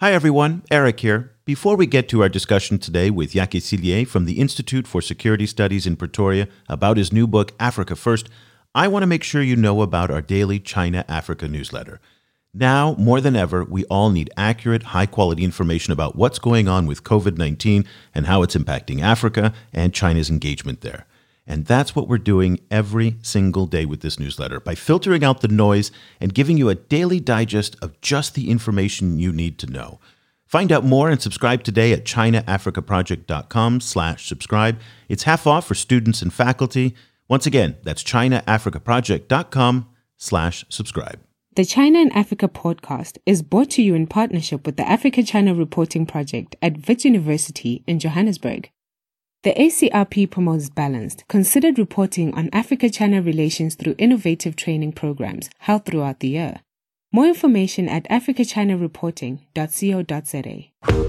Hi everyone, Eric here. Before we get to our discussion today with Jacky Cilliers from the Institute for Security Studies in Pretoria about his new book, Africa First, I want to make sure you know about our daily China-Africa newsletter. Now, more than ever, we all need accurate, high-quality information about what's going on with COVID-19 and how it's impacting Africa and China's engagement there. And that's what we're doing every single day with this newsletter, by filtering out the noise and giving you a daily digest of just the information you need to know. Find out more and subscribe today at ChinaAfricaProject.com/subscribe. It's half off for students and faculty. Once again, that's ChinaAfricaProject.com/subscribe. The China and Africa podcast is brought to you in partnership with the Africa-China Reporting Project at Wits University in Johannesburg. The ACRP promotes balanced, considered reporting on Africa-China relations through innovative training programs held throughout the year. More information at africachinareporting.co.za.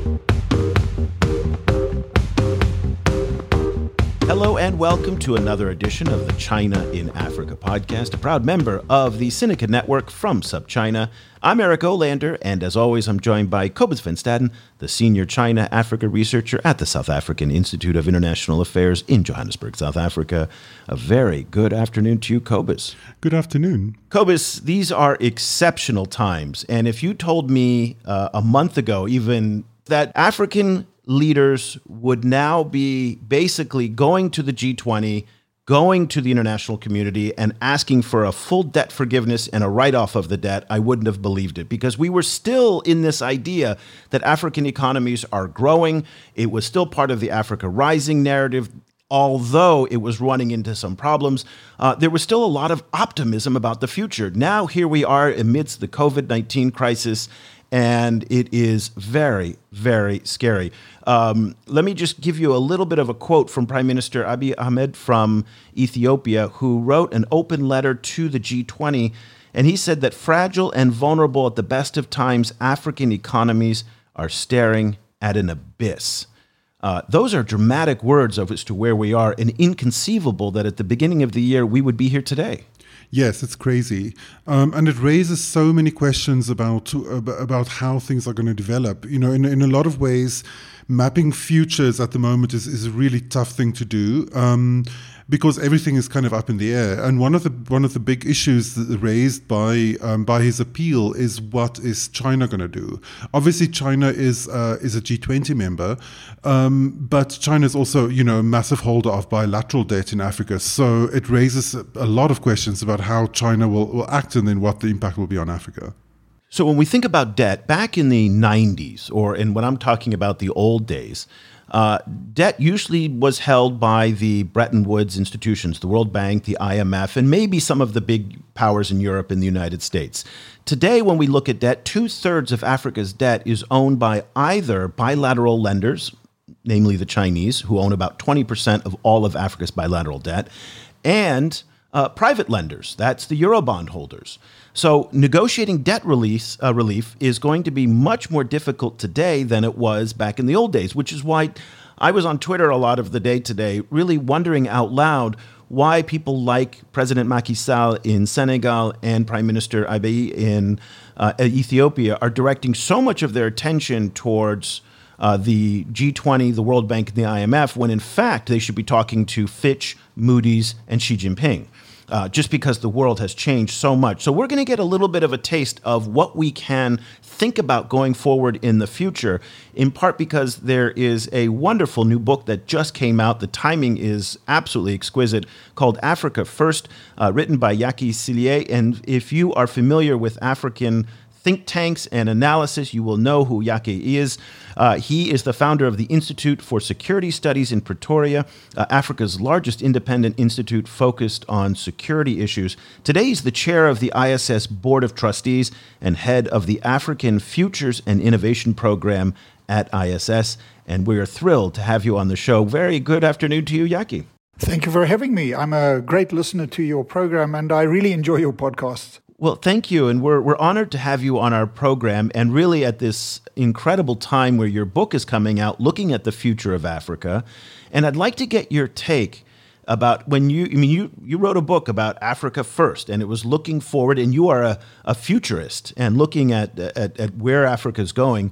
Hello and welcome to another edition of the China in Africa podcast, a proud member of the Sinica Network from SupChina. I'm Eric Olander, and as always, I'm joined by Cobus van Staden, the senior China-Africa researcher at the South African Institute of International Affairs in Johannesburg, South Africa. A very good afternoon to you, Cobus. Good afternoon. Cobus, these are exceptional times, and if you told me a month ago even that African leaders would now be basically going to the G20, going to the international community and asking for a full debt forgiveness and a write-off of the debt, I wouldn't have believed it, because we were still in this idea that African economies are growing. It was still part of the Africa Rising narrative. Although it was running into some problems, there was still a lot of optimism about the future. Now here we are amidst the COVID-19 crisis, and it is very, very scary. Let me just give you a little bit of a quote from Prime Minister Abiy Ahmed from Ethiopia, who wrote an open letter to the G20, and he said that fragile and vulnerable at the best of times, African economies are staring at an abyss. Those are dramatic words as to where we are, and inconceivable that at the beginning of the year we would be here today. Yes, it's crazy. And it raises so many questions about how things are going to develop. You know, in a lot of ways, mapping futures at the moment is a really tough thing to do. Because everything is kind of up in the air, and one of the big issues raised by his appeal is, what is China going to do? Obviously, China is a G20 member, but China is also, a massive holder of bilateral debt in Africa. So it raises a lot of questions about how China will act, and then what the impact will be on Africa. So when we think about debt, back in the 90s, and when I'm talking about the old days, debt usually was held by the Bretton Woods institutions, the World Bank, the IMF, and maybe some of the big powers in Europe and the United States. Today, when we look at debt, 2/3 of Africa's debt is owned by either bilateral lenders, namely the Chinese, who own about 20% of all of Africa's bilateral debt, and private lenders, that's the Eurobond holders. So negotiating debt relief is going to be much more difficult today than it was back in the old days, which is why I was on Twitter a lot of the day today, really wondering out loud why people like President Macky Sall in Senegal and Prime Minister Abiy in Ethiopia are directing so much of their attention towards the G20, the World Bank, and the IMF, when in fact they should be talking to Fitch, Moody's, and Xi Jinping. Just because the world has changed so much. So we're going to get a little bit of a taste of what we can think about going forward in the future, in part because there is a wonderful new book that just came out. The timing is absolutely exquisite, called Africa First, written by Jacky Cilliers. And if you are familiar with African think tanks and analysis, you will know who Jacky is. He is the founder of the Institute for Security Studies in Pretoria, Africa's largest independent institute focused on security issues. Today, he's the chair of the ISS Board of Trustees and head of the African Futures and Innovation Program at ISS. And we're thrilled to have you on the show. Very good afternoon to you, Jacky. Thank you for having me. I'm a great listener to your program, and I really enjoy your podcasts. Well, thank you. And we're honored to have you on our program, and really at this incredible time where your book is coming out, looking at the future of Africa. And I'd like to get your take about when you wrote a book about Africa First, and it was looking forward, and you are a futurist and looking at where Africa is going.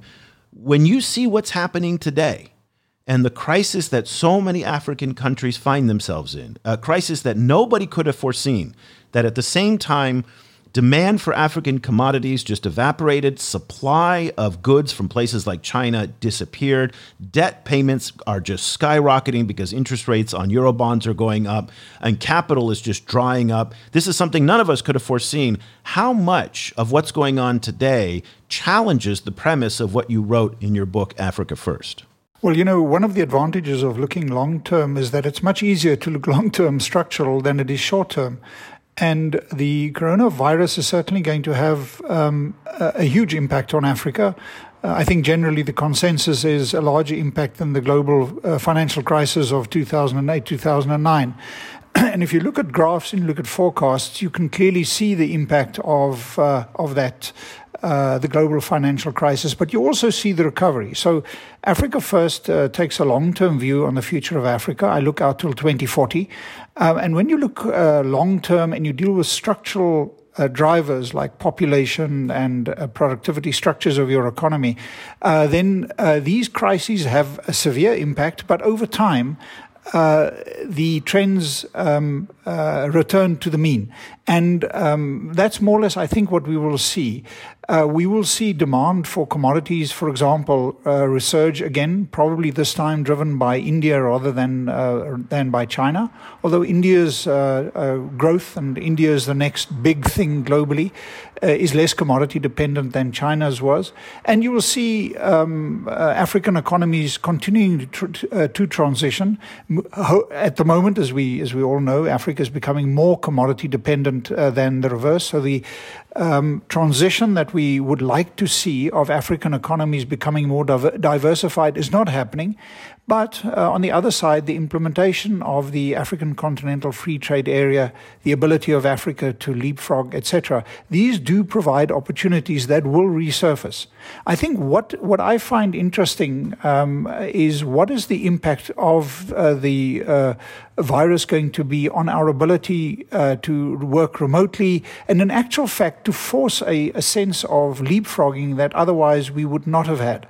When you see what's happening today and the crisis that so many African countries find themselves in, a crisis that nobody could have foreseen, that at the same time, demand for African commodities just evaporated. Supply of goods from places like China disappeared. Debt payments are just skyrocketing because interest rates on Eurobonds are going up and capital is just drying up. This is something none of us could have foreseen. How much of what's going on today challenges the premise of what you wrote in your book, Africa First? Well, one of the advantages of looking long-term is that it's much easier to look long-term structural than it is short-term. And the coronavirus is certainly going to have a huge impact on Africa. I think generally the consensus is a larger impact than the global financial crisis of 2008, 2009. And if you look at graphs and look at forecasts, you can clearly see the impact of that, the global financial crisis, but you also see the recovery. So Africa First takes a long-term view on the future of Africa. I look out till 2040. And when you look long-term and you deal with structural drivers like population and productivity structures of your economy, then these crises have a severe impact, but over time, the trends return to the mean. And that's more or less, I think, what we will see. We will see demand for commodities, for example, resurge again, probably this time driven by India rather than by China. Although India's growth, and India is the next big thing globally, is less commodity dependent than China's was. And you will see African economies continuing to transition. At the moment, as we all know, Africa is becoming more commodity dependent than the reverse. So the transition that we would like to see of African economies becoming more diversified is not happening. But on the other side, the implementation of the African Continental Free Trade Area, the ability of Africa to leapfrog, etc., these do provide opportunities that will resurface. I think what I find interesting is what is the impact of the virus going to be on our ability to work remotely, and in actual fact to force a sense of leapfrogging that otherwise we would not have had.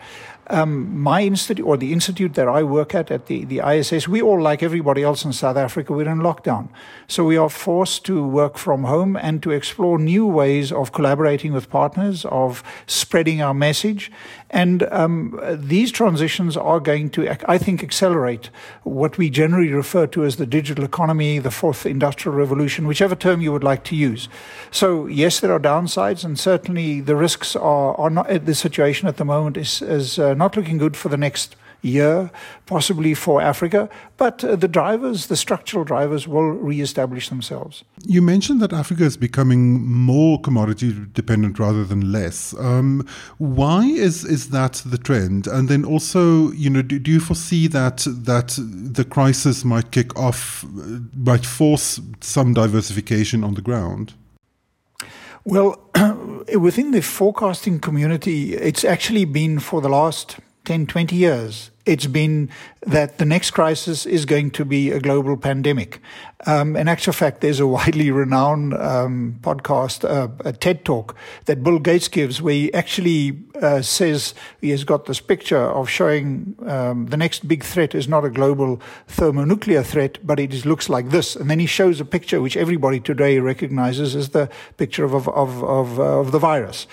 My institute, or the institute that I work at the ISS, we all, like everybody else in South Africa, we're in lockdown. So we are forced to work from home and to explore new ways of collaborating with partners, of spreading our message. And these transitions are going to, I think, accelerate what we generally refer to as the digital economy, the fourth industrial revolution, whichever term you would like to use. So yes, there are downsides, and certainly the risks are not, the situation at the moment is not looking good for the next year, possibly for Africa, but the structural drivers will reestablish themselves. You mentioned that Africa is becoming more commodity dependent rather than less. Why is that the trend? And then also, do you foresee that the crisis might kick off, might force some diversification on the ground? Well, within the forecasting community, it's actually been for the last 10, 20 years, it's been that the next crisis is going to be a global pandemic. In actual fact, there's a widely renowned podcast, a TED Talk that Bill Gates gives, where he actually says he has got this picture of showing the next big threat is not a global thermonuclear threat, but it looks like this. And then he shows a picture which everybody today recognizes as the picture of the virus.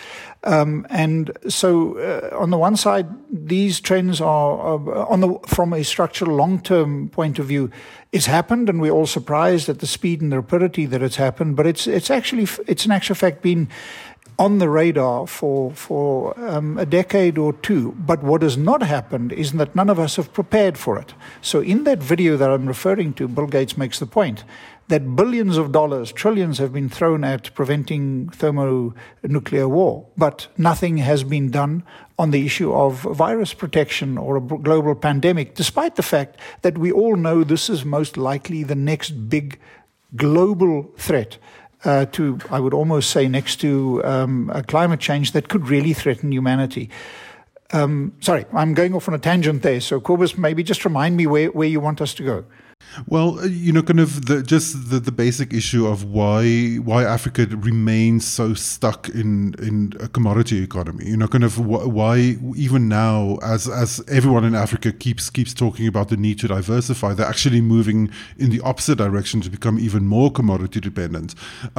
And so on the one side, these trends are from a structural long-term point of view, it's happened, and we're all surprised at the speed and the rapidity that it's happened. But it's in actual fact been on the radar for a decade or two. But what has not happened is that none of us have prepared for it. So in that video that I'm referring to, Bill Gates makes the point that billions of dollars, trillions have been thrown at preventing thermonuclear war, but nothing has been done on the issue of virus protection or a global pandemic, despite the fact that we all know this is most likely the next big global threat to, I would almost say, next to climate change that could really threaten humanity. Sorry, I'm going off on a tangent there. So, Cobus, maybe just remind me where you want us to go. Well, kind of the basic issue of why Africa remains so stuck in a commodity economy. Kind of why even now, as everyone in Africa keeps talking about the need to diversify, they're actually moving in the opposite direction to become even more commodity dependent.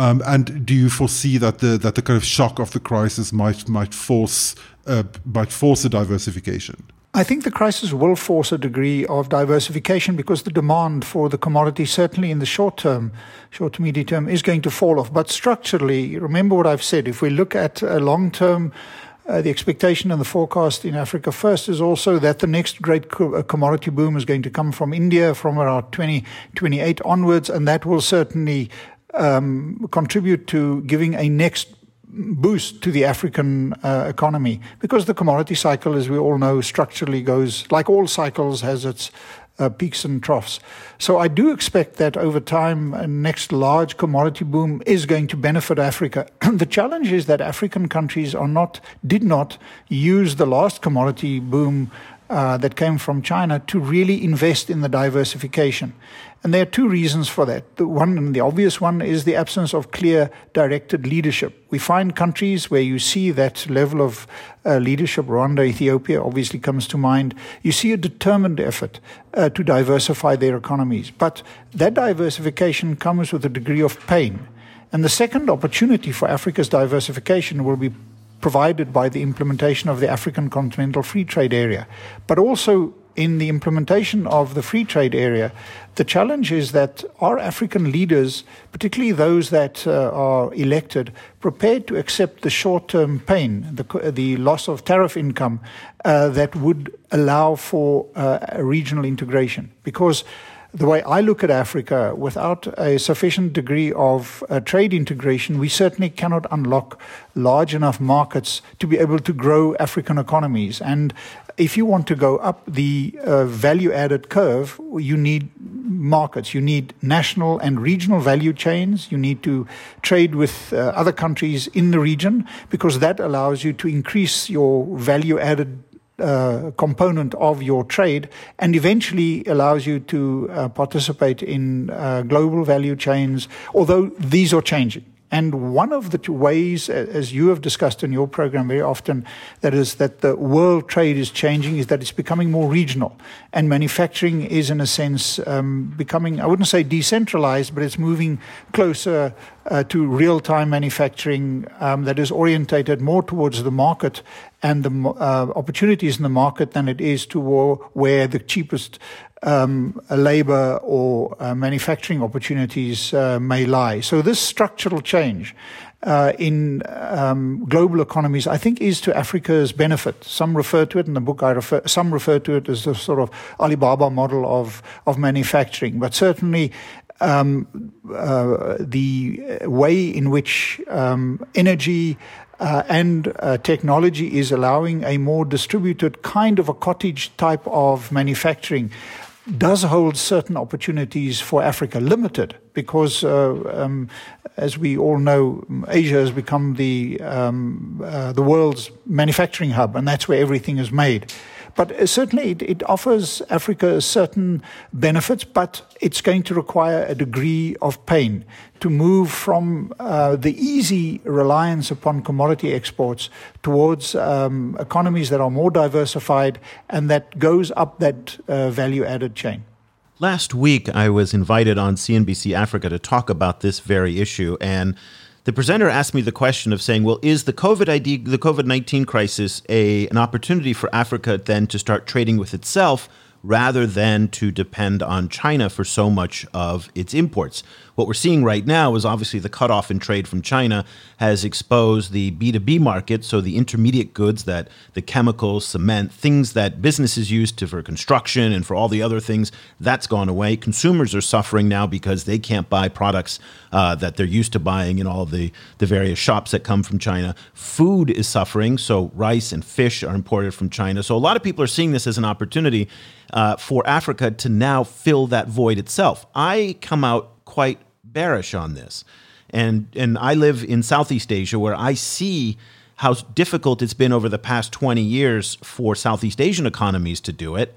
And do you foresee that the kind of shock of the crisis might force a diversification? I think the crisis will force a degree of diversification because the demand for the commodity, certainly in the short to medium term, is going to fall off. But structurally, remember what I've said, if we look at a long term, the expectation and the forecast in Africa first is also that the next great commodity boom is going to come from India from around 2028 onwards, and that will certainly contribute to giving a next boost to the African economy, because the commodity cycle, as we all know, structurally goes, like all cycles, has its peaks and troughs. So I do expect that over time, a next large commodity boom is going to benefit Africa. The challenge is that African countries did not use the last commodity boom that came from China to really invest in the diversification. And there are two reasons for that. The one, and the obvious one, is the absence of clear directed leadership. We find countries where you see that level of leadership. Rwanda, Ethiopia obviously comes to mind. You see a determined effort to diversify their economies. But that diversification comes with a degree of pain. And the second opportunity for Africa's diversification will be provided by the implementation of the African Continental Free Trade Area. But also in the implementation of the free trade area, the challenge is that are African leaders, particularly those that are elected, prepared to accept the short-term pain, the loss of tariff income that would allow for a regional integration? Because the way I look at Africa, without a sufficient degree of trade integration, we certainly cannot unlock large enough markets to be able to grow African economies. And if you want to go up the value-added curve, you need markets. You need national and regional value chains. You need to trade with other countries in the region, because that allows you to increase your value-added component of your trade, and eventually allows you to participate in global value chains, although these are changing. And one of the ways, as you have discussed in your program very often, that is that the world trade is changing, is that it's becoming more regional. And manufacturing is, in a sense, becoming, I wouldn't say decentralized, but it's moving closer to real-time manufacturing that is orientated more towards the market and the opportunities in the market than it is to where the cheapest labor or manufacturing opportunities may lie. So this structural change in global economies, I think, is to Africa's benefit. Some refer to it in the book. Some refer to it as the sort of Alibaba model of manufacturing. But certainly, the way in which energy and technology is allowing a more distributed kind of a cottage type of manufacturing does hold certain opportunities for Africa, limited, because as we all know, Asia has become the world's manufacturing hub, and that's where everything is made. But certainly it offers Africa certain benefits, but it's going to require a degree of pain to move from the easy reliance upon commodity exports towards economies that are more diversified and that goes up that value-added chain. Last week, I was invited on CNBC Africa to talk about this very issue, and the presenter asked me the question of saying, well, is the COVID-19 crisis an opportunity for Africa then to start trading with itself rather than to depend on China for so much of its imports? What we're seeing right now is obviously the cutoff in trade from China has exposed the B2B market, so the intermediate goods, that the chemicals, cement, things that businesses use for construction and for all the other things, that's gone away. Consumers are suffering now because they can't buy products that they're used to buying in all of the various shops that come from China. Food is suffering, so rice and fish are imported from China. So a lot of people are seeing this as an opportunity for Africa to now fill that void itself. I come out quite bearish on this. And I live in Southeast Asia, where I see how difficult it's been over the past 20 years for Southeast Asian economies to do it.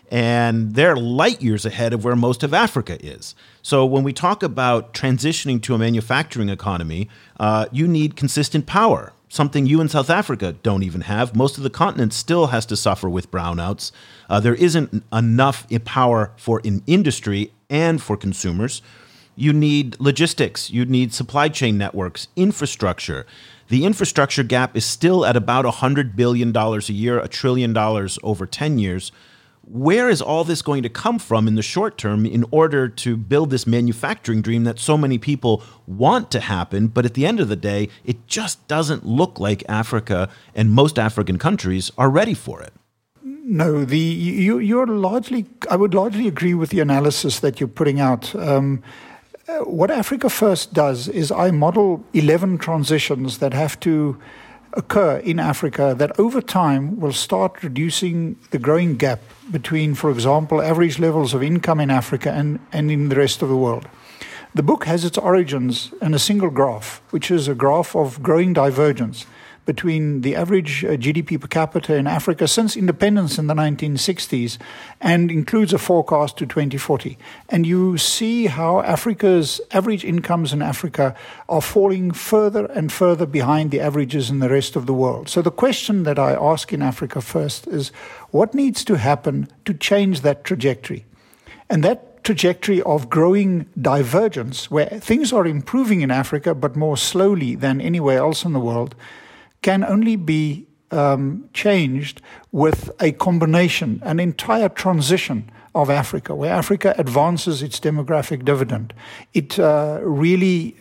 and they're light years ahead of where most of Africa is. So when we talk about transitioning to a manufacturing economy, you need consistent power, something you in South Africa don't even have. Most of the continent still has to suffer with brownouts. There isn't enough power for industry and for consumers. You need logistics. You need supply chain networks, infrastructure. The infrastructure gap is still at about $100 billion a year, $1 trillion over 10 years. Where is all this going to come from in the short term in order to build this manufacturing dream that so many people want to happen? But at the end of the day, it just doesn't look like Africa and most African countries are ready for it. No, you're largely. I would largely agree with the analysis that you're putting out. What Africa First does is I model 11 transitions that have to occur in Africa that over time will start reducing the growing gap between, for example, average levels of income in Africa and in the rest of the world. The book has its origins in a single graph, which is a graph of growing divergence between the average GDP per capita in Africa since independence in the 1960s and includes a forecast to 2040. And you see how Africa's average incomes in Africa are falling further and further behind the averages in the rest of the world. So the question that I ask in Africa First is, what needs to happen to change that trajectory? And that trajectory of growing divergence, where things are improving in Africa but more slowly than anywhere else in the world, can only be changed with a combination, an entire transition of Africa, where Africa advances its demographic dividend. It really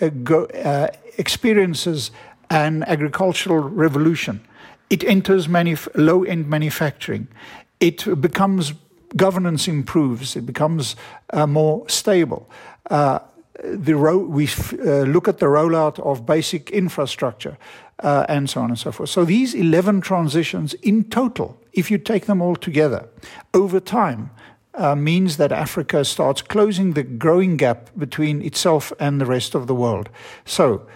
experiences an agricultural revolution. It enters low-end manufacturing. It becomes, governance improves. It becomes more stable. We look at the rollout of basic infrastructure, and so on and so forth. So these 11 transitions in total, if you take them all together, over time, means that Africa starts closing the growing gap between itself and the rest of the world. So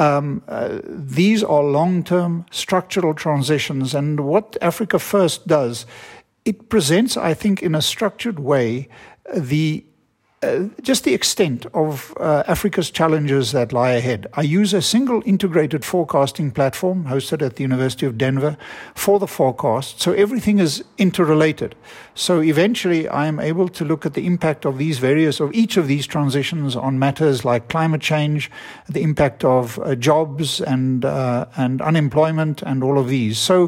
these are long-term structural transitions. And what Africa First does, it presents, I think, in a structured way, just the extent of Africa's challenges that lie ahead. I use a single integrated forecasting platform hosted at the University of Denver for the forecast, so everything is interrelated. So eventually I am able to look at the impact of each of these transitions on matters like climate change, the impact of jobs and unemployment and all of these. So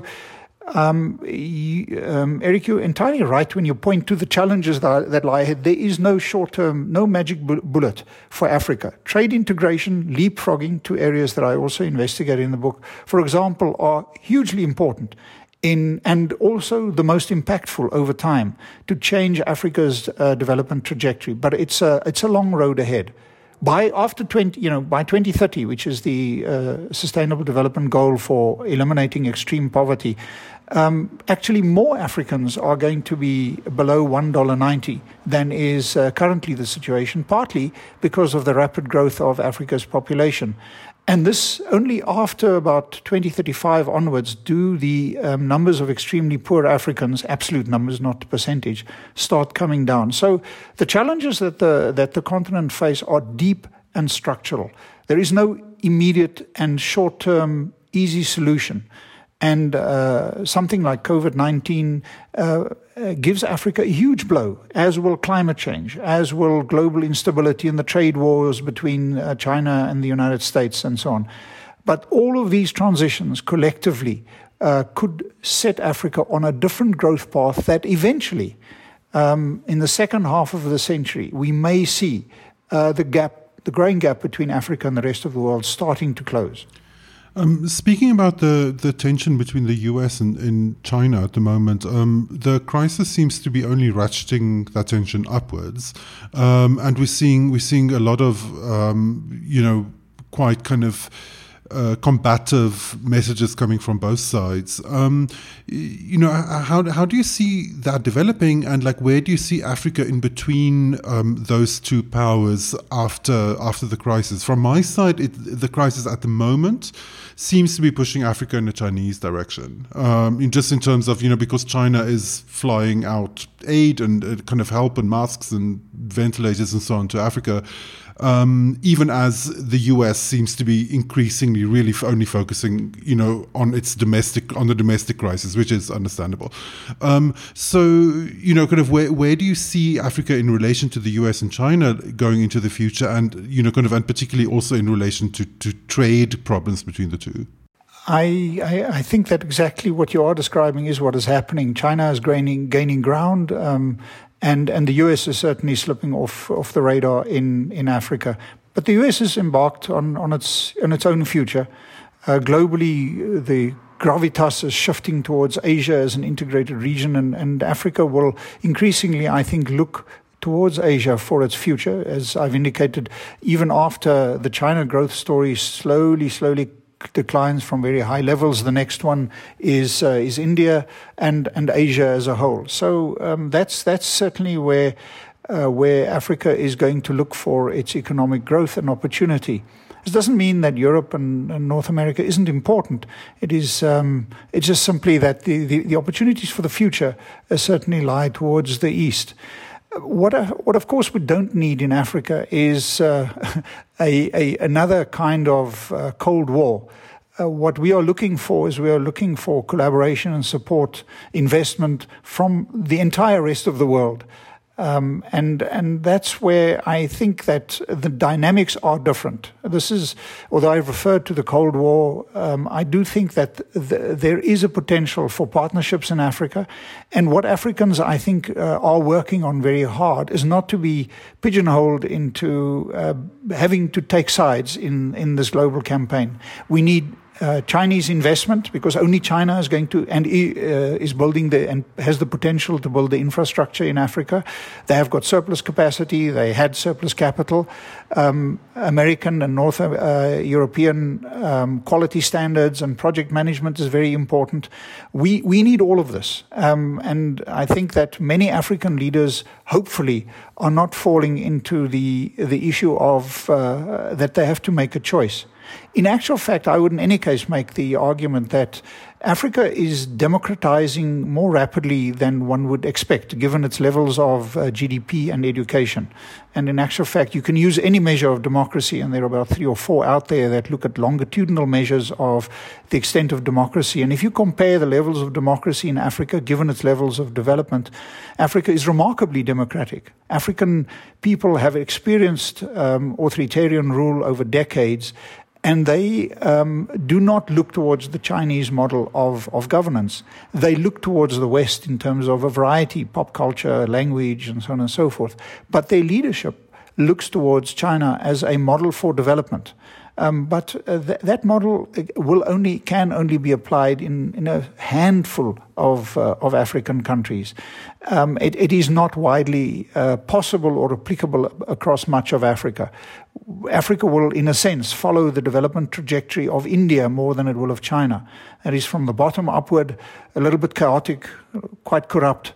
Eric, you're entirely right when you point to the challenges that lie ahead. There is no short-term, no magic bullet for Africa. Trade integration, leapfrogging, two areas that I also investigate in the book, for example, are hugely important and also the most impactful over time to change Africa's development trajectory. But it's a long road ahead. By 2030, which is the Sustainable Development Goal for eliminating extreme poverty, actually more Africans are going to be below $1.90 than is currently the situation, partly because of the rapid growth of Africa's population. And this only after about 2035 onwards do the numbers of extremely poor Africans, absolute numbers, not percentage, start coming down. So the challenges that the continent face are deep and structural. There is no immediate and short-term easy solution. And something like COVID-19 gives Africa a huge blow, as will climate change, as will global instability and the trade wars between China and the United States and so on. But all of these transitions collectively could set Africa on a different growth path that eventually, in the second half of the century, we may see the growing gap between Africa and the rest of the world starting to close. Speaking about the tension between the US and China at the moment, the crisis seems to be only ratcheting that tension upwards, and we're seeing a lot of quite kind of combative messages coming from both sides. How do you see that developing, and like where do you see Africa in between those two powers after the crisis? From my side, the crisis at the moment seems to be pushing Africa in the Chinese direction, just in terms of, because China is flying out aid and kind of help and masks and ventilators and so on to Africa. Even as the US seems to be increasingly really only focusing, on the domestic crisis, which is understandable. Kind of where do you see Africa in relation to the US and China going into the future, and and particularly also in relation to trade problems between the two? I think that exactly what you are describing is what is happening. China is gaining ground. And the US is certainly slipping off the radar in Africa. But the US is embarked on its own future. Globally, the gravitas is shifting towards Asia as an integrated region, and Africa will increasingly, I think, look towards Asia for its future. As I've indicated, even after the China growth story slowly declines from very high levels, the next one is India and Asia as a whole. So that's certainly where Africa is going to look for its economic growth and opportunity. This doesn't mean that Europe and North America isn't important. It is it's just simply that the opportunities for the future certainly lie towards the east. What of course we don't need in Africa is another kind of Cold War. What we are looking for is collaboration and support, investment from the entire rest of the world. And that's where I think that the dynamics are different. This is, although I referred to the Cold War, I do think that there is a potential for partnerships in Africa. And what Africans, I think, are working on very hard is not to be pigeonholed into having to take sides in this global campaign. We need Chinese investment, because only China is going to and is building and has the potential to build the infrastructure in Africa. They have got surplus capacity. They had surplus capital. American and North European quality standards and project management is very important. We need all of this, and I think that many African leaders, hopefully, are not falling into the issue of that they have to make a choice. In actual fact, I would in any case make the argument that Africa is democratizing more rapidly than one would expect, given its levels of GDP and education. And in actual fact, you can use any measure of democracy, and there are about 3 or 4 out there that look at longitudinal measures of the extent of democracy. And if you compare the levels of democracy in Africa, given its levels of development, Africa is remarkably democratic. African people have experienced authoritarian rule over decades, and they do not look towards the Chinese model of governance. They look towards the West in terms of a variety, pop culture, language, and so on and so forth. But their leadership looks towards China as a model for development. But that model can only be applied in a handful of African countries. It is not widely possible or applicable across much of Africa. Africa will, in a sense, follow the development trajectory of India more than it will of China. That is, from the bottom upward, a little bit chaotic, quite corrupt,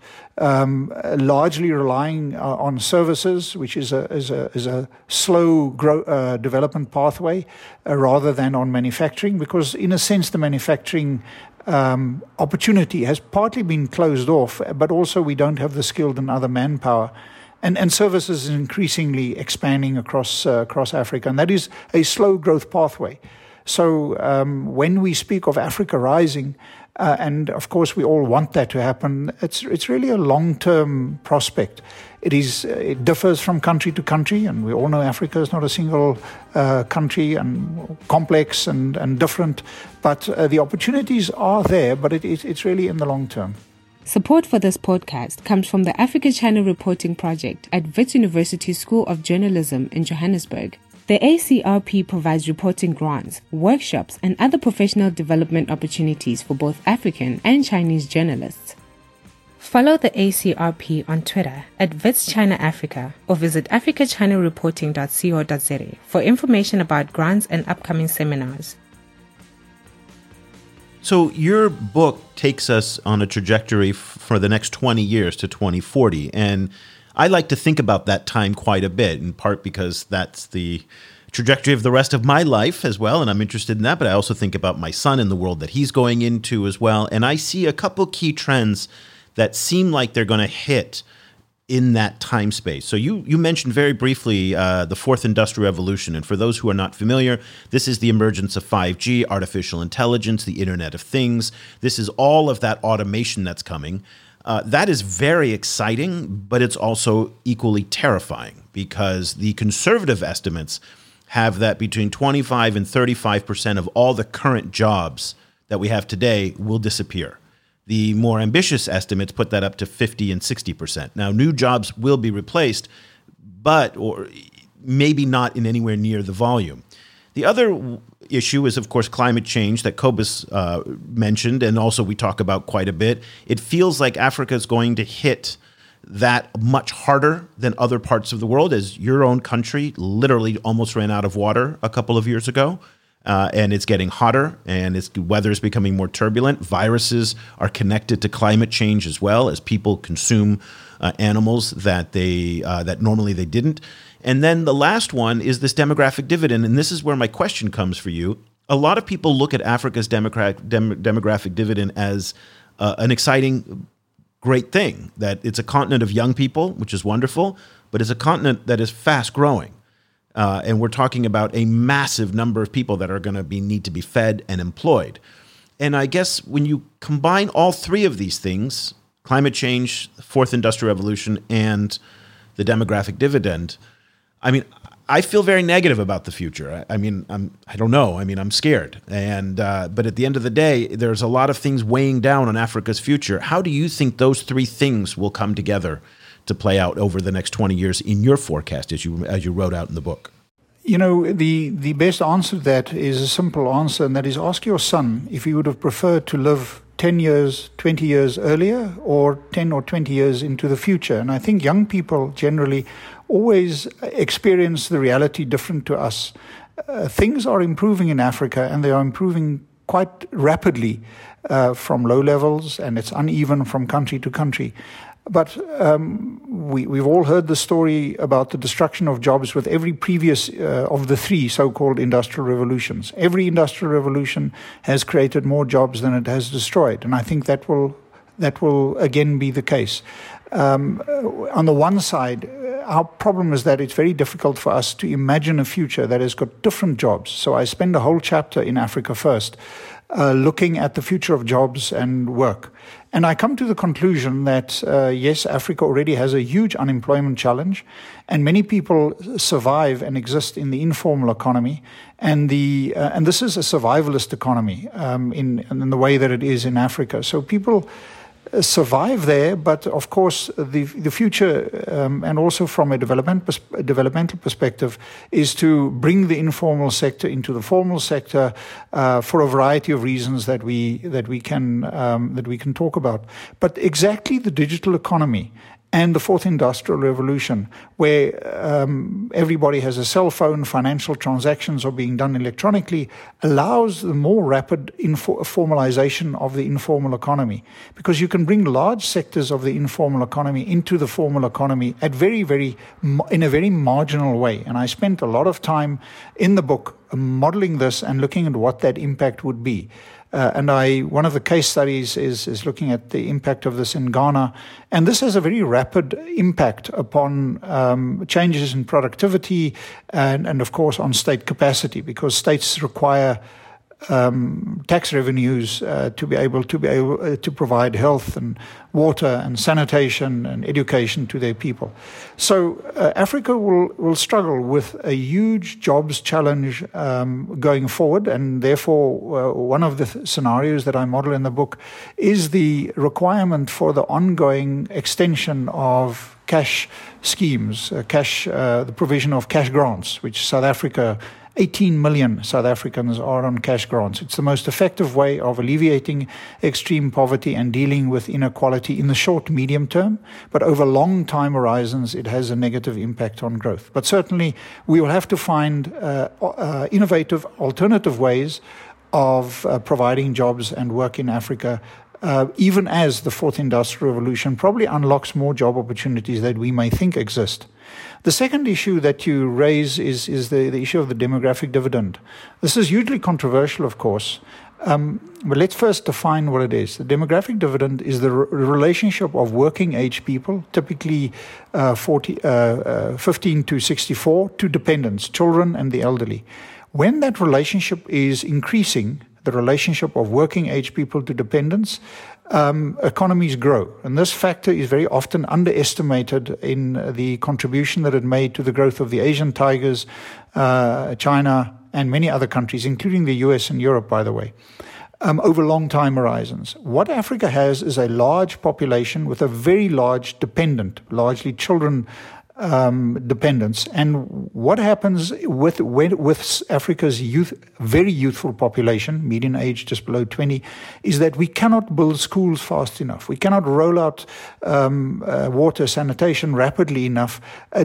largely relying on services, which is a slow development pathway, rather than on manufacturing, because in a sense the manufacturing opportunity has partly been closed off, but also we don't have the skilled and other manpower. And services is increasingly expanding across Africa, and that is a slow growth pathway. So when we speak of Africa rising, and of course we all want that to happen, it's really a long-term prospect. It differs from country to country, and we all know Africa is not a single country, and complex and different. But the opportunities are there, but it's really in the long term. Support for this podcast comes from the Africa-China Reporting Project at Wits University School of Journalism in Johannesburg. The ACRP provides reporting grants, workshops, and other professional development opportunities for both African and Chinese journalists. Follow the ACRP on Twitter at Wits China Africa, or visit africachinareporting.co.za for information about grants and upcoming seminars. So your book takes us on a trajectory for the next 20 years to 2040. And I like to think about that time quite a bit, in part because that's the trajectory of the rest of my life as well. And I'm interested in that. But I also think about my son and the world that he's going into as well. And I see a couple key trends that seem like they're going to hit in that time space. So you mentioned very briefly the fourth industrial revolution. And for those who are not familiar, this is the emergence of 5G, artificial intelligence, the Internet of Things. This is all of that automation that's coming. That is very exciting, but it's also equally terrifying because the conservative estimates have that between 25 and 35% of all the current jobs that we have today will disappear. The more ambitious estimates put that up to 50 and 60%. Now, new jobs will be replaced, but or maybe not in anywhere near the volume. The other issue is, of course, climate change that Cobus mentioned, and also we talk about quite a bit. It feels like Africa is going to hit that much harder than other parts of the world, as your own country literally almost ran out of water a couple of years ago. And it's getting hotter, and its weather is becoming more turbulent. Viruses are connected to climate change as well, as people consume animals that normally they didn't. And then the last one is this demographic dividend, and this is where my question comes for you. A lot of people look at Africa's demographic dividend as an exciting, great thing, that it's a continent of young people, which is wonderful, but it's a continent that is fast growing. And we're talking about a massive number of people that are going to need to be fed and employed. And I guess when you combine all three of these things, climate change, the fourth industrial revolution, and the demographic dividend, I mean, I feel very negative about the future. I don't know. I mean, I'm scared. And but at the end of the day, there's a lot of things weighing down on Africa's future. How do you think those three things will come together to play out over the next 20 years in your forecast, as you wrote out in the book? You know, the best answer to that is a simple answer, and that is ask your son if he would have preferred to live 10 years, 20 years earlier, or 10 or 20 years into the future. And I think young people generally always experience the reality different to us. Things are improving in Africa, and they are improving quite rapidly from low levels, and it's uneven from country to country. But we've all heard the story about the destruction of jobs with every previous of the three so-called industrial revolutions. Every industrial revolution has created more jobs than it has destroyed, and I think that will again be the case. On the one side, our problem is that it's very difficult for us to imagine a future that has got different jobs. So I spend a whole chapter in Africa First looking at the future of jobs and work. And I come to the conclusion that, yes, Africa already has a huge unemployment challenge, and many people survive and exist in the informal economy. And this is a survivalist economy in the way that it is in Africa. So people survive there, but of course the future, and also from a developmental perspective, is to bring the informal sector into the formal sector for a variety of reasons that we can talk about. But exactly the digital economy and the fourth industrial revolution, where everybody has a cell phone, financial transactions are being done electronically, allows the more rapid formalization of the informal economy, because you can bring large sectors of the informal economy into the formal economy at in a very marginal way. And I spent a lot of time in the book modeling this and looking at what that impact would be. One of the case studies is looking at the impact of this in Ghana. And this has a very rapid impact upon changes in productivity and of course, on state capacity, because states require tax revenues to be able to provide health and water and sanitation and education to their people. So Africa will struggle with a huge jobs challenge going forward, and therefore one of the scenarios that I model in the book is the requirement for the ongoing extension of cash schemes, the provision of cash grants, which South Africa 18 million South Africans are on cash grants. It's the most effective way of alleviating extreme poverty and dealing with inequality in the short, medium term. But over long time horizons, it has a negative impact on growth. But certainly, we will have to find innovative, alternative ways of providing jobs and work in Africa, even as the fourth industrial revolution probably unlocks more job opportunities that we may think exist. The second issue that you raise is the issue of the demographic dividend. This is hugely controversial, of course. But let's first define what it is. The demographic dividend is the relationship of working age people, typically 15 to 64, to dependents, children and the elderly. When that relationship is increasing, the relationship of working age people to dependents, economies grow. And this factor is very often underestimated in the contribution that it made to the growth of the Asian tigers, China, and many other countries, including the US and Europe, by the way, over long time horizons. What Africa has is a large population with a very large dependent, largely children dependence. And what happens with Africa's very youthful population, median age just below 20, is that we cannot build schools fast enough. We cannot roll out water sanitation rapidly enough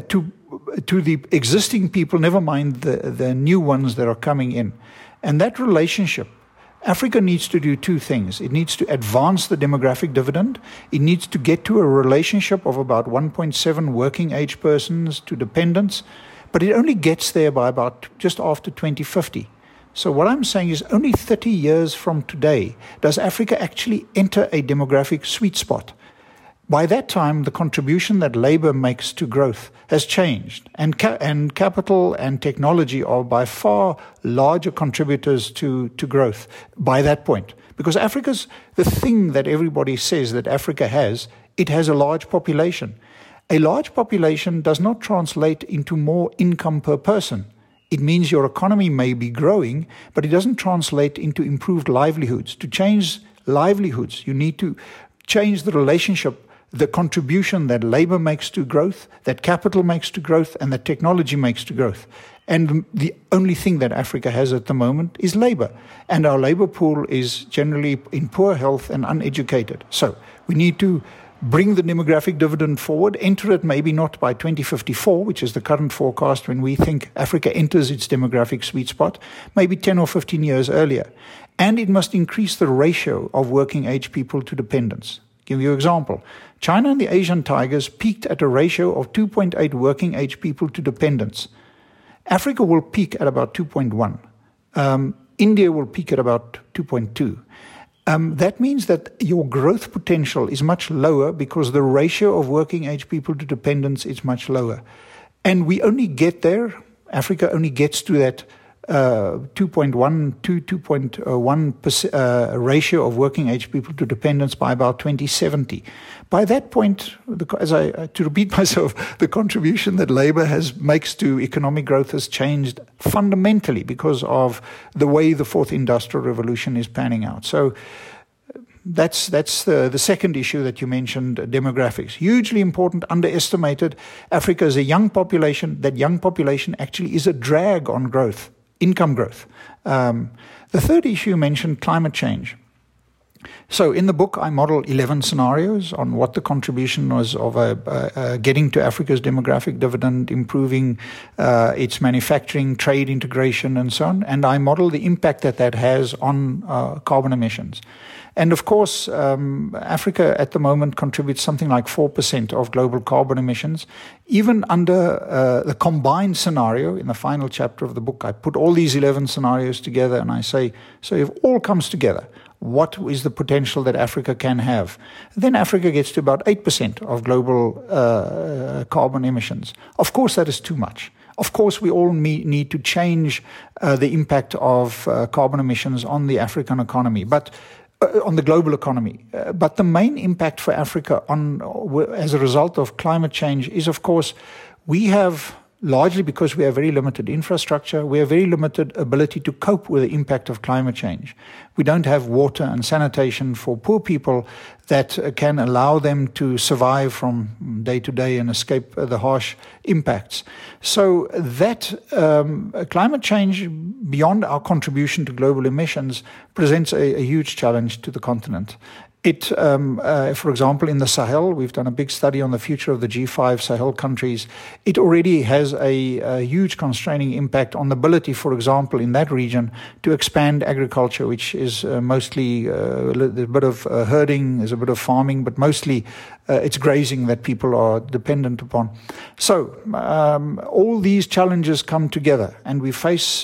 to the existing people, never mind the new ones that are coming in. And that relationship, Africa needs to do two things. It needs to advance the demographic dividend. It needs to get to a relationship of about 1.7 working age persons to dependents, but it only gets there by about just after 2050. So what I'm saying is only 30 years from today does Africa actually enter a demographic sweet spot. By that time, the contribution that labor makes to growth has changed, and capital and technology are by far larger contributors to growth by that point. Because Africa's the thing that everybody says that Africa has, it has a large population. A large population does not translate into more income per person. It means your economy may be growing, but it doesn't translate into improved livelihoods. To change livelihoods, you need to change the relationship, the contribution that labor makes to growth, that capital makes to growth, and that technology makes to growth. And the only thing that Africa has at the moment is labor. And our labor pool is generally in poor health and uneducated. So we need to bring the demographic dividend forward, enter it maybe not by 2054, which is the current forecast when we think Africa enters its demographic sweet spot, maybe 10 or 15 years earlier. And it must increase the ratio of working age people to dependents. Give you an example. China and the Asian tigers peaked at a ratio of 2.8 working age people to dependents. Africa will peak at about 2.1. India will peak at about 2.2. That means that your growth potential is much lower because the ratio of working age people to dependents is much lower. And we only get there, Africa only gets to that 2.1 to 2.1 ratio of working age people to dependents by about 2070. By that point, to repeat myself, the contribution that labor makes to economic growth has changed fundamentally because of the way the fourth industrial revolution is panning out. So that's the second issue that you mentioned, demographics. Hugely important, underestimated. Africa is a young population. That young population actually is a drag on growth. Income growth. The third issue you mentioned, climate change. So in the book, I model 11 scenarios on what the contribution was of getting to Africa's demographic dividend, improving its manufacturing, trade integration, and so on. And I model the impact that has on carbon emissions. And of course, Africa at the moment contributes something like 4% of global carbon emissions. Even under the combined scenario, in the final chapter of the book, I put all these 11 scenarios together and I say, so if all comes together, what is the potential that Africa can have? Then Africa gets to about 8% of global carbon emissions. Of course, that is too much. Of course, we all need to change the impact of carbon emissions on the African economy, but on the global economy. But the main impact for Africa as a result of climate change is, of course, we have, largely because we have very limited infrastructure, we have very limited ability to cope with the impact of climate change. We don't have water and sanitation for poor people that can allow them to survive from day to day and escape the harsh impacts. So that climate change, beyond our contribution to global emissions, presents a huge challenge to the continent. For example, in the Sahel, we've done a big study on the future of the G5 Sahel countries. It already has a huge constraining impact on the ability, for example, in that region to expand agriculture, which is mostly a bit of herding, there's a bit of farming, but mostly it's grazing that people are dependent upon. So all these challenges come together, and we face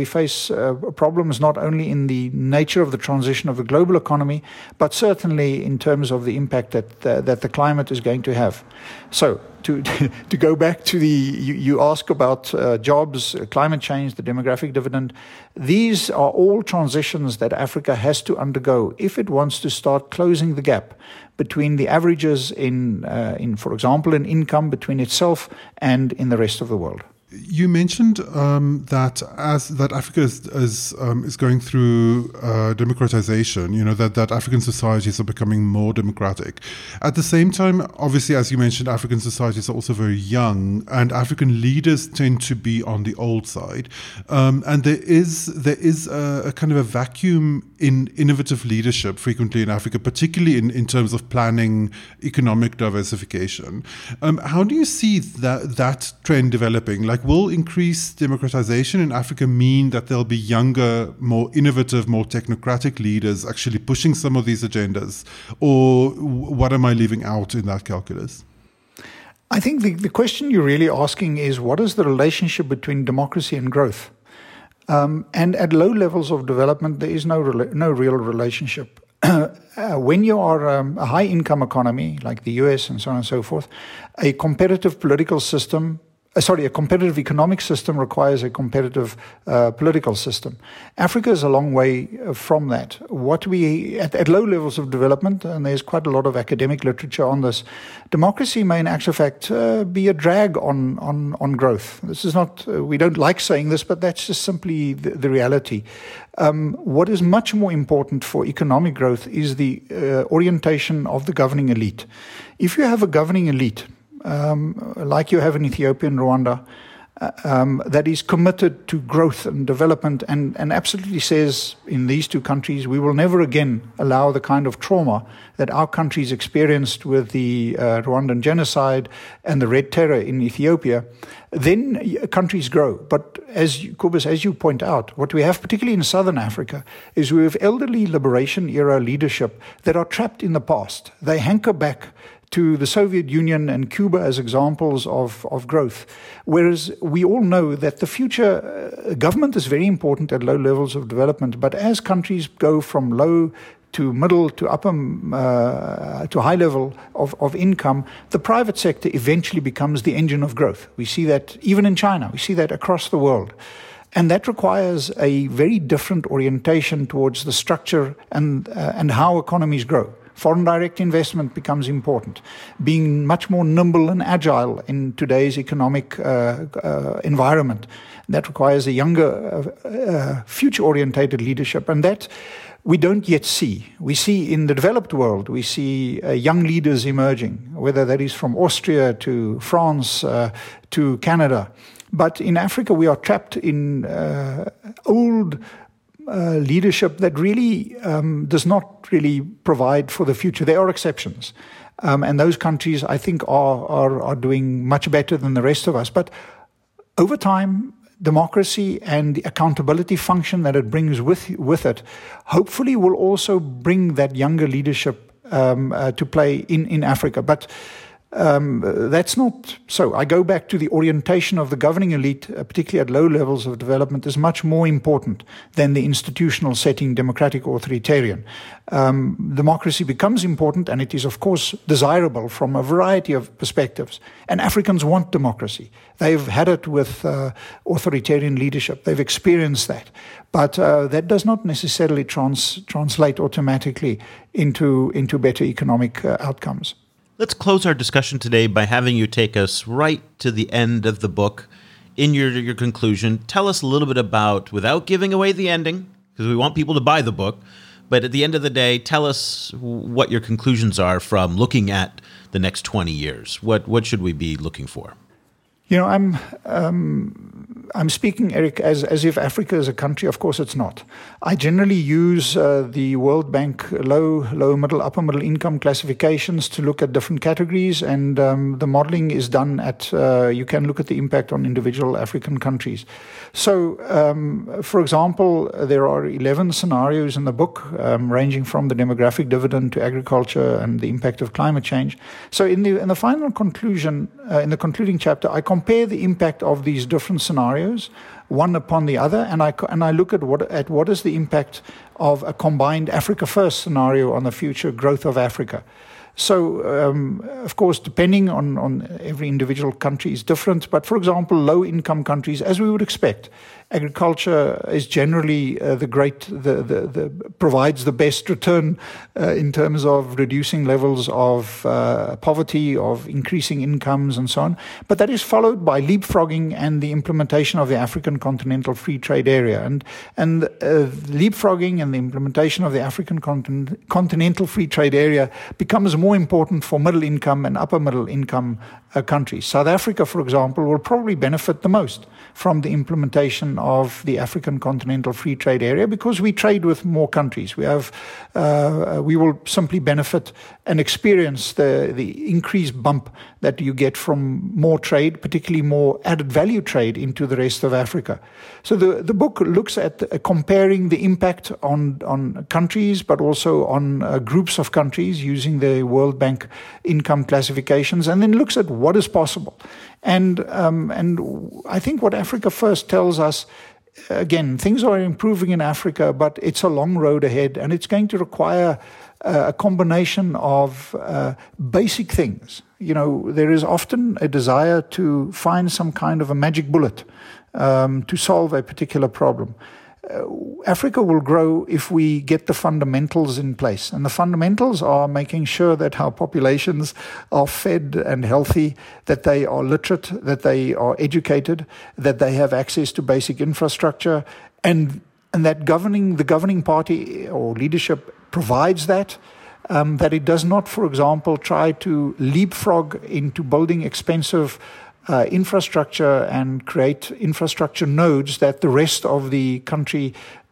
problems not only in the nature of the transition of the global economy, but certainly in terms of the impact that the climate is going to have. So to go back to you ask about jobs, climate change, the demographic dividend. These are all transitions that Africa has to undergo if it wants to start closing the gap between the averages in for example, in income between itself and in the rest of the world. You mentioned that Africa is going through democratization. You know that African societies are becoming more democratic. At the same time, obviously, as you mentioned, African societies are also very young, and African leaders tend to be on the old side. And there is a kind of a vacuum in innovative leadership frequently in Africa, particularly in terms of planning economic diversification. How do you see that trend developing? Like, will increased democratization in Africa mean that there'll be younger, more innovative, more technocratic leaders actually pushing some of these agendas? Or what am I leaving out in that calculus? I think the question you're really asking is, what is the relationship between democracy and growth? And at low levels of development, there is no real relationship. When you are a high-income economy, like the US and so on and so forth, a competitive political system a competitive economic system requires a competitive political system. Africa is a long way from that. At low levels of development, and there's quite a lot of academic literature on this, democracy may in actual fact be a drag on growth. This is not, we don't like saying this, but that's just simply the reality. What is much more important for economic growth is the orientation of the governing elite. If you have a governing elite, like you have in Ethiopia and Rwanda, that is committed to growth and development and absolutely says in these two countries, we will never again allow the kind of trauma that our countries experienced with the Rwandan genocide and the Red Terror in Ethiopia, then countries grow. But as you point out, what we have, particularly in Southern Africa, is we have elderly liberation era leadership that are trapped in the past. They hanker back to the Soviet Union and Cuba as examples of growth. Whereas we all know that the future, government is very important at low levels of development, but as countries go from low to middle to upper to high level of income, the private sector eventually becomes the engine of growth. We see that even in China, we see that across the world. And that requires a very different orientation towards the structure and how economies grow. Foreign direct investment becomes important. Being much more nimble and agile in today's economic environment. That requires a younger, future-orientated leadership. And that we don't yet see. We see in the developed world, we see young leaders emerging, whether that is from Austria to France to Canada. But in Africa, we are trapped in old leadership that really does not really provide for the future. There are exceptions. And those countries, I think, are doing much better than the rest of us. But over time, democracy and the accountability function that it brings with it, hopefully will also bring that younger leadership to play in Africa. But that's not so. I go back to the orientation of the governing elite, particularly at low levels of development, is much more important than the institutional setting, democratic or authoritarian. Democracy becomes important, and it is, of course, desirable from a variety of perspectives. And Africans want democracy. They've had it with authoritarian leadership. They've experienced that. But that does not necessarily translate automatically into better economic outcomes. Let's close our discussion today by having you take us right to the end of the book. In your conclusion, tell us a little bit about, without giving away the ending, because we want people to buy the book, but at the end of the day, tell us what your conclusions are from looking at the next 20 years. What should we be looking for? You know, I'm speaking, Eric, as if Africa is a country. Of course, it's not. I generally use the World Bank low, middle, upper middle income classifications to look at different categories, and the modeling is done at, you can look at the impact on individual African countries. So, for example, there are 11 scenarios in the book, ranging from the demographic dividend to agriculture and the impact of climate change. So in the final conclusion, in the concluding chapter, I compare the impact of these different scenarios, one upon the other, and I look at what is the impact of a combined Africa First scenario on the future growth of Africa. So, of course, depending on every individual country is different. But, for example, low-income countries, as we would expect, agriculture is generally provides the best return in terms of reducing levels of poverty, of increasing incomes, and so on. But that is followed by leapfrogging and the implementation of the African Continental Free Trade Area. And leapfrogging and the implementation of the African Continental Free Trade Area becomes more important for middle income and upper middle income countries. South Africa, for example, will probably benefit the most from the implementation of the African Continental Free Trade Area because we trade with more countries. We will simply benefit and experience the increased bump that you get from more trade, particularly more added value trade into the rest of Africa. So the book looks at comparing the impact on countries, but also on groups of countries using the World Bank income classifications, and then looks at what is possible. And I think what Africa First tells us, again, things are improving in Africa, but it's a long road ahead, and it's going to require a combination of basic things. You know, there is often a desire to find some kind of a magic bullet to solve a particular problem. Africa will grow if we get the fundamentals in place. And the fundamentals are making sure that our populations are fed and healthy, that they are literate, that they are educated, that they have access to basic infrastructure, and that the governing party or leadership provides that. That it does not, for example, try to leapfrog into building expensive infrastructure and create infrastructure nodes that the rest of the country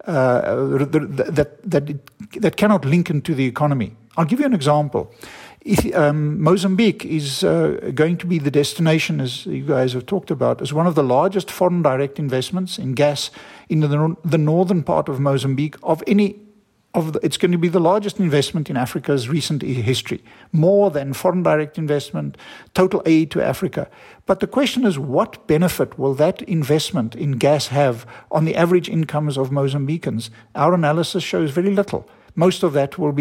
that cannot link into the economy. I'll give you an example. Mozambique is going to be the destination, as you guys have talked about, as one of the largest foreign direct investments in gas in the northern part of Mozambique it's going to be the largest investment in Africa's recent history, more than foreign direct investment, total aid to Africa. But the question is, what benefit will that investment in gas have on the average incomes of Mozambicans? Our analysis shows very little. Most of that will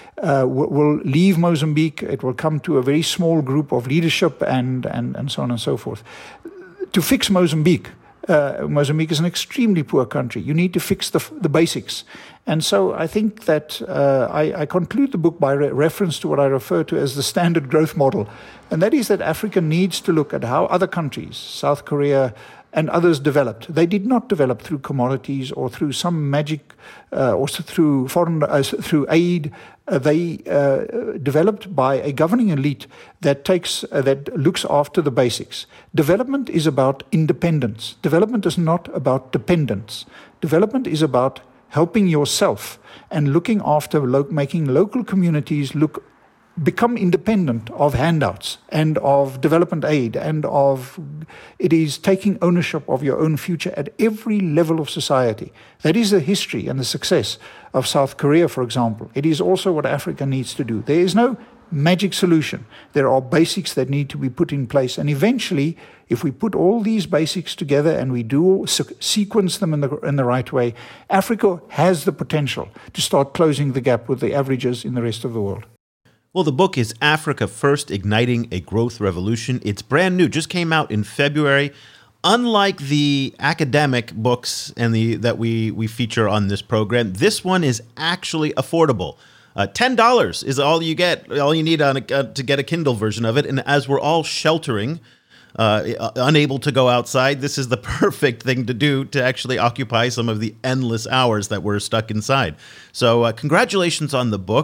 leave Mozambique. It will come to a very small group of leadership and so on and so forth. To fix Mozambique is an extremely poor country. You need to fix the basics. And so I think that I conclude the book by reference to what I refer to as the standard growth model. And that is that Africa needs to look at how other countries, South Korea and others, developed. They did not develop through commodities or through some magic or through through aid. They developed by a governing elite that looks after the basics. Development is about independence. Development is not about dependence. Development is about helping yourself and looking after making local communities become independent of handouts and of development aid and it is taking ownership of your own future at every level of society. That is the history and the success of South Korea, for example. It is also what Africa needs to do. There is no magic solution. There are basics that need to be put in place. And eventually, if we put all these basics together and we do sequence them in the right way, Africa has the potential to start closing the gap with the averages in the rest of the world. Well, the book is Africa First, Igniting a Growth Revolution. It's brand new, just came out in February. Unlike the academic books that we feature on this program, this one is actually affordable. $10 is all you need to get a Kindle version of it. And as we're all sheltering, unable to go outside, this is the perfect thing to do to actually occupy some of the endless hours that we're stuck inside. So congratulations on the book.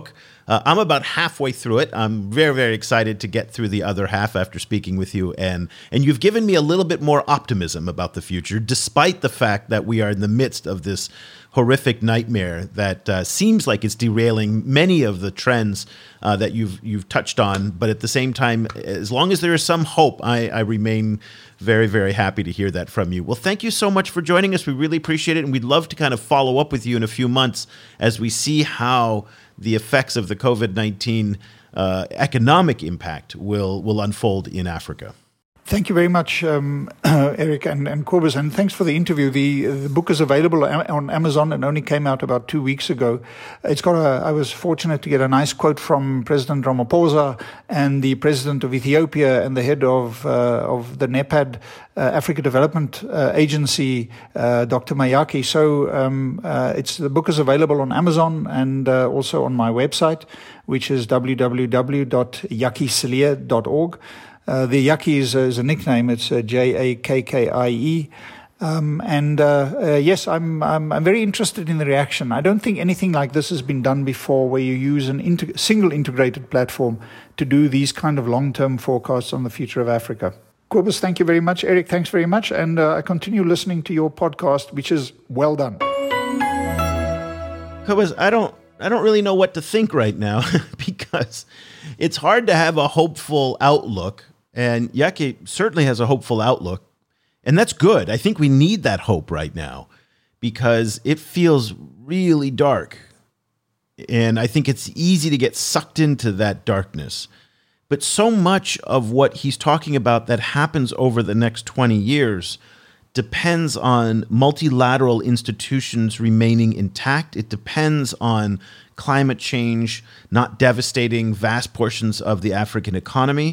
I'm about halfway through it. I'm very, very excited to get through the other half after speaking with you. And you've given me a little bit more optimism about the future, despite the fact that we are in the midst of this horrific nightmare that seems like it's derailing many of the trends that you've touched on. But at the same time, as long as there is some hope, I remain very, very happy to hear that from you. Well, thank you so much for joining us. We really appreciate it. And we'd love to kind of follow up with you in a few months as we see how the effects of the COVID-19 economic impact will unfold in Africa. Thank you very much, Eric and Cobus, and thanks for the interview. The book is available on Amazon and only came out about 2 weeks ago. I was fortunate to get a nice quote from President Ramaphosa and the President of Ethiopia and the head of the NEPAD, Africa Development Agency, Dr. Mayaki. So the book is available on Amazon and also on my website, which is www.jakkie The Jakkie is a nickname. It's Jakkie. Yes, I'm very interested in the reaction. I don't think anything like this has been done before, where you use a single integrated platform to do these kind of long-term forecasts on the future of Africa. Cobus, thank you very much. Eric, thanks very much. And I continue listening to your podcast, which is well done. Cobus, I don't really know what to think right now because it's hard to have a hopeful outlook. And Jakkie certainly has a hopeful outlook. And that's good. I think we need that hope right now because it feels really dark. And I think it's easy to get sucked into that darkness. But so much of what he's talking about that happens over the next 20 years depends on multilateral institutions remaining intact. It depends on climate change not devastating vast portions of the African economy.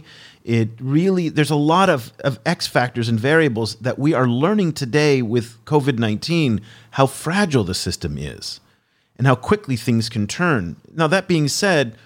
There's a lot of X factors and variables that we are learning today with COVID-19, how fragile the system is and how quickly things can turn. Now, that being said,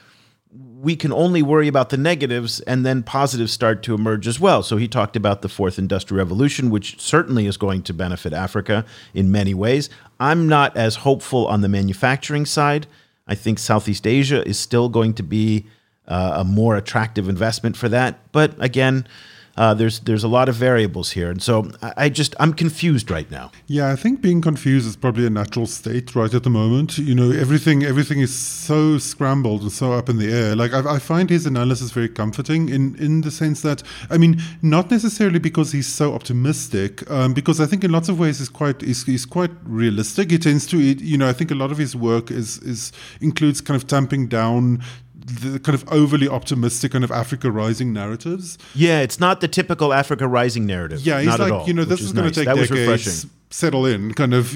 we can only worry about the negatives and then positives start to emerge as well. So he talked about the fourth industrial revolution, which certainly is going to benefit Africa in many ways. I'm not as hopeful on the manufacturing side. I think Southeast Asia is still going to be a more attractive investment for that. But again, there's a lot of variables here. And so I'm confused right now. Yeah, I think being confused is probably a natural state right at the moment. You know, everything is so scrambled and so up in the air. Like I find his analysis very comforting in the sense that, I mean, not necessarily because he's so optimistic, because I think in lots of ways he's quite realistic. He tends to, I think a lot of his work includes kind of tamping down the kind of overly optimistic kind of Africa Rising narratives. Yeah, it's not the typical Africa Rising narrative. Yeah, he's not like, at all, this is going to take decades, settle in, kind of,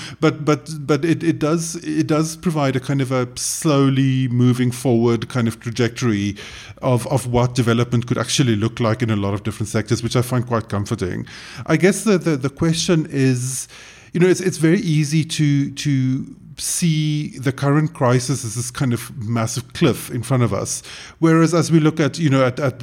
but it does provide a kind of a slowly moving forward kind of trajectory of what development could actually look like in a lot of different sectors, which I find quite comforting. I guess the question is, it's very easy to see the current crisis as this kind of massive cliff in front of us. Whereas as we look at, at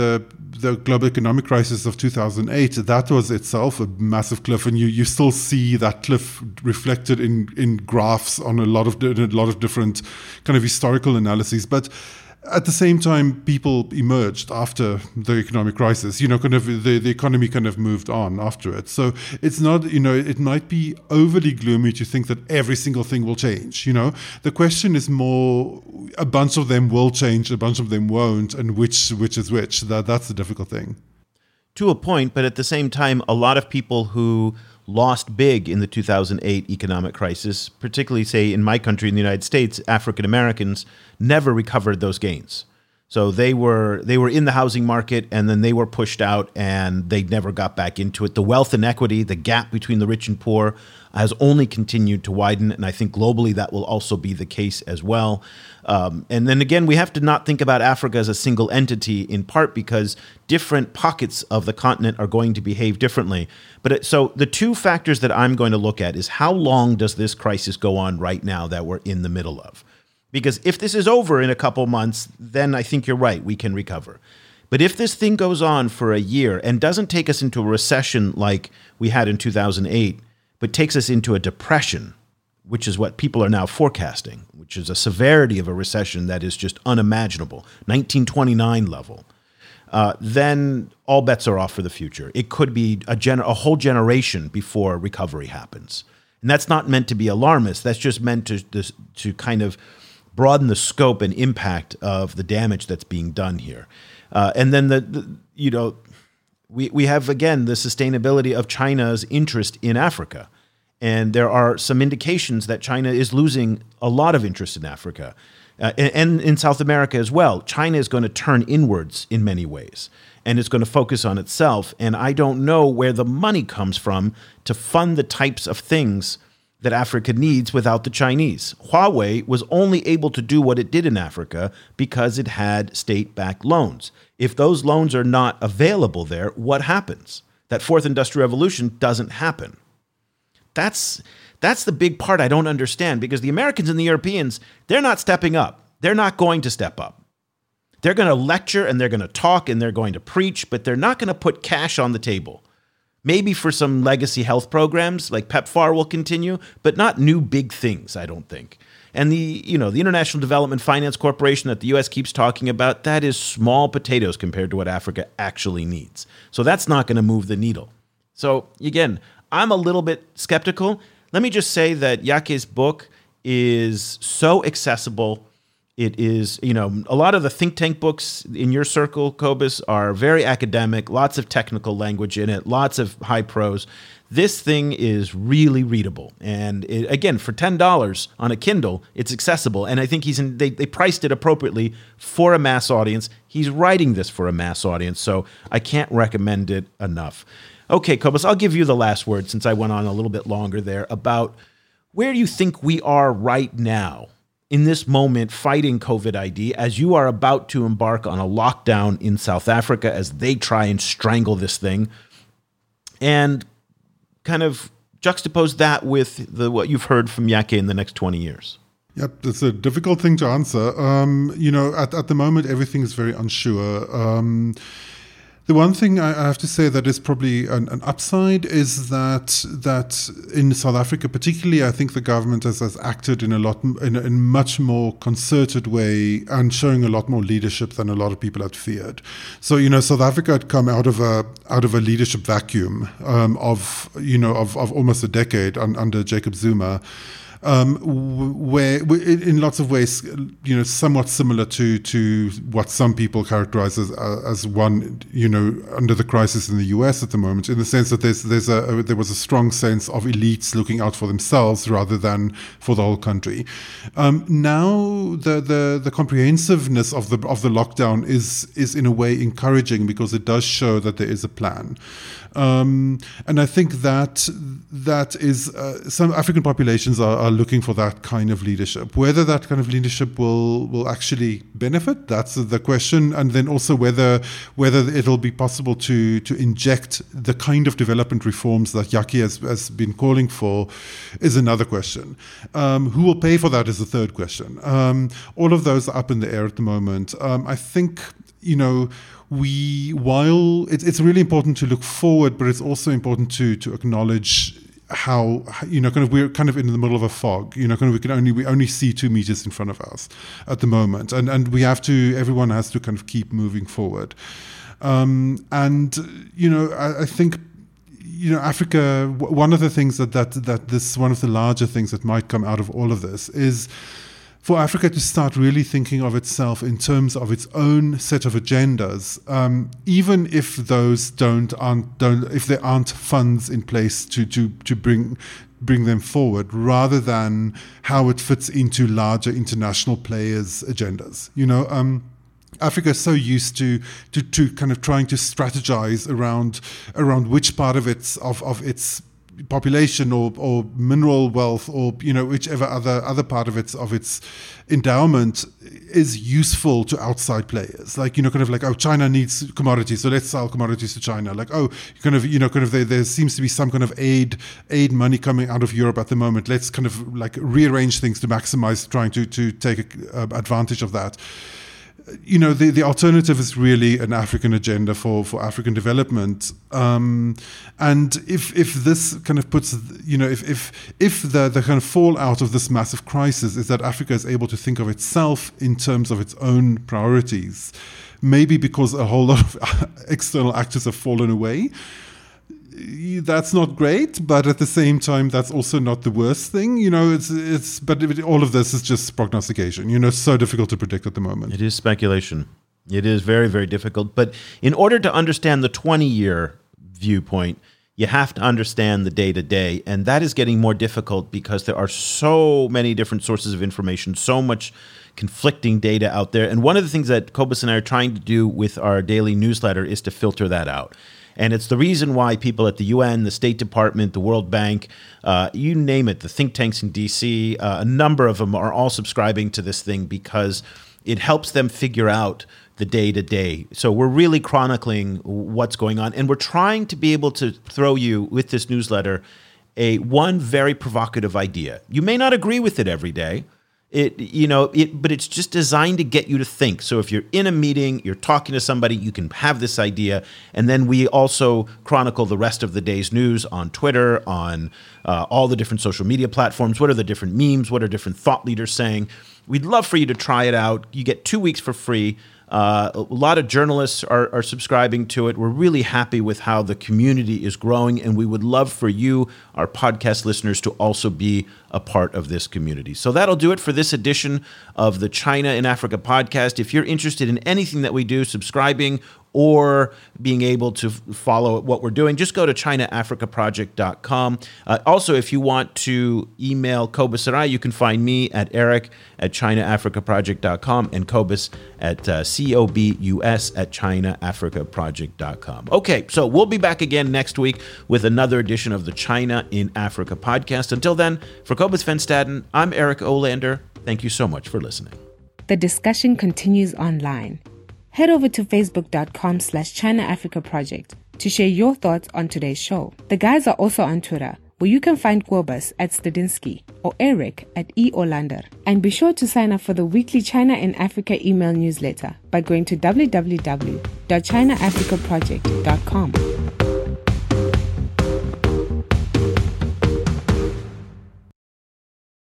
the global economic crisis of 2008, that was itself a massive cliff. And you still see that cliff reflected in graphs on a lot of different kind of historical analyses. But at the same time, people emerged after the economic crisis, kind of the economy kind of moved on after it. So it's not, it might be overly gloomy to think that every single thing will change. The question is more, a bunch of them will change, a bunch of them won't, and which is which. That's the difficult thing. To a point, but at the same time, a lot of people who lost big in the 2008 economic crisis, particularly, say, in my country, in the United States, African Americans never recovered those gains. So they were in the housing market and then they were pushed out and they never got back into it. The wealth inequity, the gap between the rich and poor has only continued to widen. And I think globally that will also be the case as well. And then again, we have to not think about Africa as a single entity, in part because different pockets of the continent are going to behave differently. But so the two factors that I'm going to look at is how long does this crisis go on right now that we're in the middle of? Because if this is over in a couple months, then I think you're right, we can recover. But if this thing goes on for a year and doesn't take us into a recession like we had in 2008, but takes us into a depression, which is what people are now forecasting, which is a severity of a recession that is just unimaginable, 1929 level, then all bets are off for the future. It could be a whole generation before recovery happens. And that's not meant to be alarmist. That's just meant to kind of broaden the scope and impact of the damage that's being done here. And then we have, again, the sustainability of China's interest in Africa. And there are some indications that China is losing a lot of interest in Africa and in South America as well. China is going to turn inwards in many ways, and it's going to focus on itself. And I don't know where the money comes from to fund the types of things that Africa needs without the Chinese. Huawei was only able to do what it did in Africa because it had state-backed loans. If those loans are not available there, what happens? That fourth industrial revolution doesn't happen. That's the big part I don't understand, because the Americans and the Europeans, they're not stepping up. They're not going to step up. They're going to lecture and they're going to talk and they're going to preach, but they're not going to put cash on the table. Maybe for some legacy health programs like PEPFAR will continue, but not new big things, I don't think. And the International Development Finance Corporation that the U.S. keeps talking about, that is small potatoes compared to what Africa actually needs. So that's not going to move the needle. So again, I'm a little bit skeptical. Let me just say that Yake's book is so accessible. It is, a lot of the think tank books in your circle, Cobus, are very academic, lots of technical language in it, lots of high prose. This thing is really readable. And again, for $10 on a Kindle, it's accessible. And I think they priced it appropriately for a mass audience. He's writing this for a mass audience, so I can't recommend it enough. Okay, Cobus, I'll give you the last word, since I went on a little bit longer there, about where do you think we are right now in this moment fighting COVID-ID as you are about to embark on a lockdown in South Africa as they try and strangle this thing, and kind of juxtapose that with what you've heard from Yake in the next 20 years? Yep, it's a difficult thing to answer. At the moment, everything is very unsure. The one thing I have to say that is probably an upside is that in South Africa, particularly, I think the government has acted in a much more concerted way and showing a lot more leadership than a lot of people had feared. So South Africa had come out of a leadership vacuum of almost a decade under Jacob Zuma. Where in lots of ways, somewhat similar to what some people characterize as one, under the crisis in the US at the moment, in the sense that there was a strong sense of elites looking out for themselves rather than for the whole country. Now the comprehensiveness of the lockdown is in a way encouraging, because it does show that there is a plan. And I think that is some African populations are looking for that kind of leadership. Whether that kind of leadership will actually benefit, that's the question, and then also whether it'll be possible to inject the kind of development reforms that Yake has been calling for is another question. Who will pay for that is the third question. All of those are up in the air at the moment. I think while it's really important to look forward, but it's also important to acknowledge how we're kind of in the middle of a fog. We only see 2 meters in front of us at the moment, and everyone has to kind of keep moving forward. I think Africa. One of the things one of the larger things that might come out of all of this is for Africa to start really thinking of itself in terms of its own set of agendas, even if those if there aren't funds in place to bring them forward, rather than how it fits into larger international players' agendas. Africa is so used to kind of trying to strategize around which part of its population or mineral wealth or whichever other part of its endowment is useful to outside players, China needs commodities, so let's sell commodities to China. There seems to be some kind of aid money coming out of Europe at the moment, let's kind of rearrange things to maximize trying to take advantage of that. the alternative is really an African agenda for African development. And if this kind of puts, if the kind of fallout of this massive crisis is that Africa is able to think of itself in terms of its own priorities, maybe because a whole lot of external actors have fallen away, that's not great, but at the same time, that's also not the worst thing. But all of this is just prognostication. It's so difficult to predict at the moment. It is speculation. It is very, very difficult. But in order to understand the 20-year viewpoint, you have to understand the day-to-day. And that is getting more difficult because there are so many different sources of information, so much conflicting data out there. And one of the things that Cobus and I are trying to do with our daily newsletter is to filter that out. And it's the reason why people at the UN, the State Department, the World Bank, you name it, the think tanks in DC, a number of them are all subscribing to this thing because it helps them figure out the day-to-day. So we're really chronicling what's going on. And we're trying to be able to throw you, with this newsletter, one very provocative idea. You may not agree with it every day, but it's just designed to get you to think. So if you're in a meeting, you're talking to somebody, you can have this idea. And then we also chronicle the rest of the day's news on Twitter, on all the different social media platforms. What are the different memes? What are different thought leaders saying? We'd love for you to try it out. You get 2 weeks for free. A lot of journalists are subscribing to it. We're really happy with how the community is growing, and we would love for you, our podcast listeners, to also be a part of this community. So that'll do it for this edition of the China in Africa podcast. If you're interested in anything that we do, subscribing or being able to follow what we're doing, just go to ChinaAfricaProject.com. Also, if you want to email Cobus and I, you can find me at eric@ChinaAfricaProject.com and Cobus at COBUS@ChinaAfricaProject.com. Okay, so we'll be back again next week with another edition of the China in Africa podcast. Until then, for Cobus Van Staden, I'm Eric Olander. Thank you so much for listening. The discussion continues online. Head over to facebook.com/China Africa Project to share your thoughts on today's show. The guys are also on Twitter, where you can find Cobus at Stadinsky or Eric at E. Olander. And be sure to sign up for the weekly China in Africa email newsletter by going to www.ChinaAfricaProject.com.